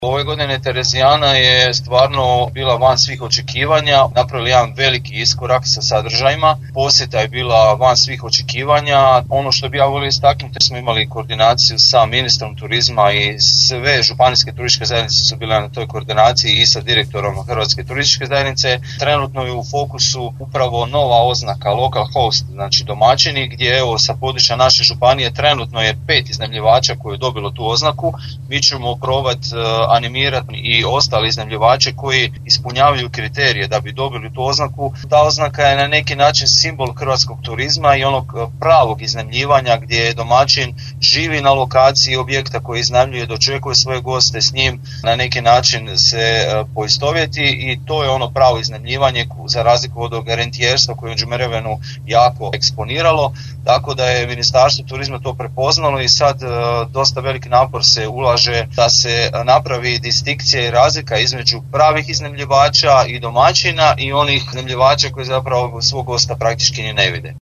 Ove godine Terezijana je stvarno bila van svih očekivanja, napravili jedan veliki iskorak sa sadržajima, posjeta je bila van svih očekivanja. Ono što bi ja volio istaknuti, smo imali koordinaciju sa ministrom turizma i sve županijske turističke zajednice su bile na toj koordinaciji i sa direktorom Hrvatske turističke zajednice. Trenutno je u fokusu upravo nova oznaka local host, znači domaćini, gdje evo sa područja naše županije trenutno je 5 iznajmljivača koji je dobilo tu oznaku. Mi ćemo probati animirati i ostali iznajmljivače koji ispunjavaju kriterije da bi dobili tu oznaku. Ta oznaka je na neki način simbol hrvatskog turizma i onog pravog iznajmljivanja gdje domaćin živi na lokaciji objekta koji iznajmljuje, dočekuje svoje goste, s njim na neki način se poistovjeti i to je ono pravo iznajmljivanje za razliku od rentijerstva koje je u međuvremenu jako eksponiralo. Tako da je Ministarstvo turizma to prepoznalo i sad dosta veliki napor se ulaže da se napravi distinkcija i razlika između pravih iznajmljivača i domaćina i onih iznajmljivača koji zapravo svog gosta praktički ni ne vide.